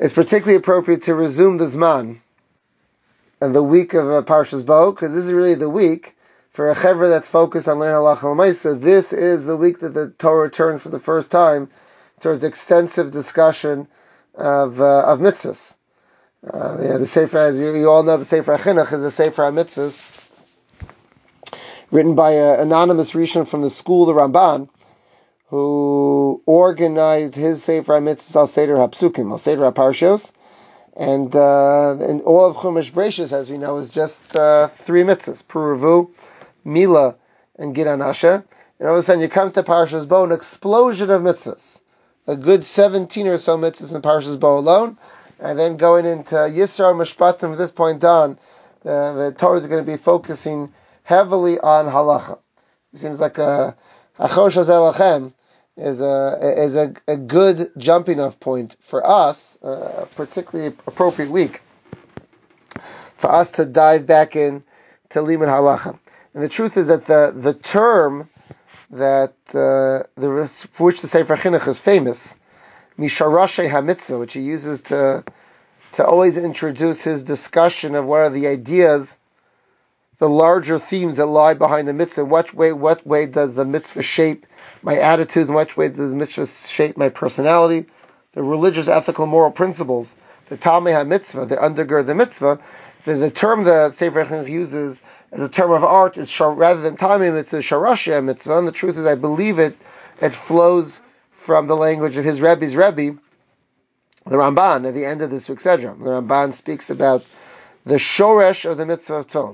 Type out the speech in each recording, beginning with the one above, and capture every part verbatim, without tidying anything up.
it's particularly appropriate to resume the Zman and the week of uh, Parshas Bo, because this is really the week for a chevra that's focused on learning halacha l'maisa. This is the week that the Torah returns for the first time towards extensive discussion of uh, of mitzvahs. Uh, yeah, the Sefer, as you, you all know, the Sefer HaChinuch is the Sefer HaMitzvahs, written by an anonymous Rishon from the school, the Ramban, who organized his Sefer HaMitzvahs al Seder HaPsukim, al Seder HaParshos, and uh, and all of Chumash Bereishis, as we know, is just uh, three mitzvahs: Puravu, Mila, and Gid Anasha. And all of a sudden, you come to Parshas Bo, an explosion of mitzvahs, a good seventeen or so mitzvahs in Parshas Bo alone, and then going into Yisra Mishpatim from this point on, uh, the Torah is going to be focusing heavily on halacha. It seems like a Achosh Hazel Lachem is a is a, a good jumping off point for us, uh, a particularly appropriate week for us to dive back in to Limud Halacha. And the truth is that the the term that uh, the for which the Sefer Chinuch is famous, Misharashe HaMitzvah, which he uses to to always introduce his discussion of what are the ideas, the larger themes that lie behind the mitzvah. What way, what way does the mitzvah shape my attitudes? In what way does the mitzvah shape my personality? The religious, ethical, moral principles, the Talmei HaMitzvah, that undergird the mitzvah. The, the term that Sefer Chinuch uses as a term of art is shar, rather than Talmei Mitzvah, Sharash Mitzvah. And the truth is, I believe it, it flows from the language of his Rebbe's Rebbe, the Ramban, at the end of this week's Sedra. The Ramban speaks about the Shoresh of the Mitzvah of Torah.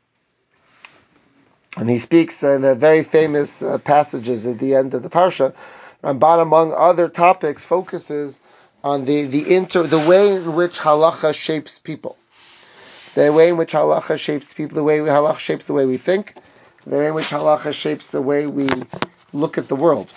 And he speaks in the very famous uh, passages at the end of the Parsha. Ramban, among other topics, focuses on the the inter the way in which halacha shapes people, the way in which halacha shapes people, the way halacha shapes the way we think, the way in which halacha shapes the way we look at the world.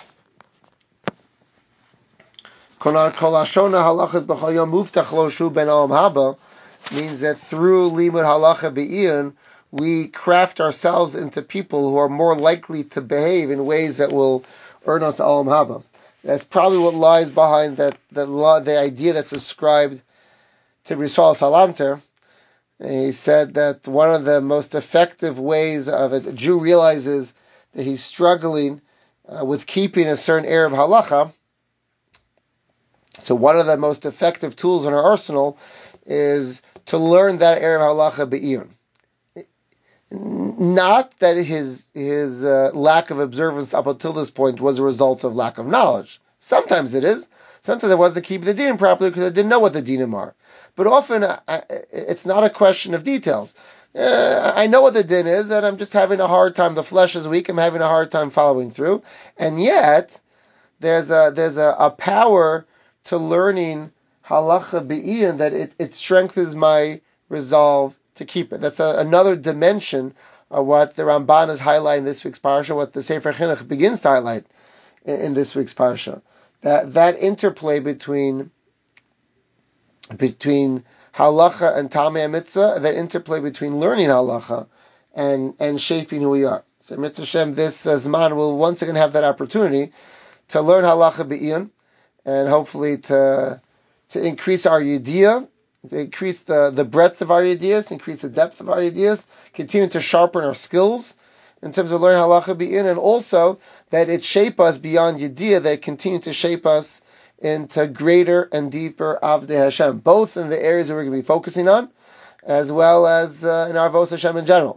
Means that through limud halacha be'iyun, we craft ourselves into people who are more likely to behave in ways that will earn us olam haba. That's probably what lies behind that the, the idea that's ascribed to Yisrael Salanter. He said that one of the most effective ways of it, a Jew realizes that he's struggling uh, with keeping a certain air of halacha. So one of the most effective tools in our arsenal is to learn that air of halacha be'iyun. Not that his his uh, lack of observance up until this point was a result of lack of knowledge. Sometimes it is. Sometimes it wasn't keeping the dinim properly because I didn't know what the dinim are. But often uh, it's not a question of details. Uh, I know what the din is, and I'm just having a hard time. The flesh is weak. I'm having a hard time following through. And yet, there's a there's a, a power to learning halacha be'iyun that it, it strengthens my resolve to keep it. That's a, another dimension of what the Ramban is highlighting this week's parsha, what the Sefer Chinuch begins to highlight in, in this week's parsha. That that interplay between between halacha and Talmei Mitzvah, that interplay between learning halacha and and shaping who we are. So Mitzvah Shem, this uh, Zman will once again have that opportunity to learn halacha be'iyun, and hopefully to to increase our yediyah, to increase the, the breadth of our ideas, increase the depth of our ideas, continue to sharpen our skills in terms of learning halacha be'iyun, and also that it shape us beyond yediyah, that it continue to shape us into greater and deeper avdei Hashem, both in the areas that we're going to be focusing on, as well as uh, in our Avos Hashem in general.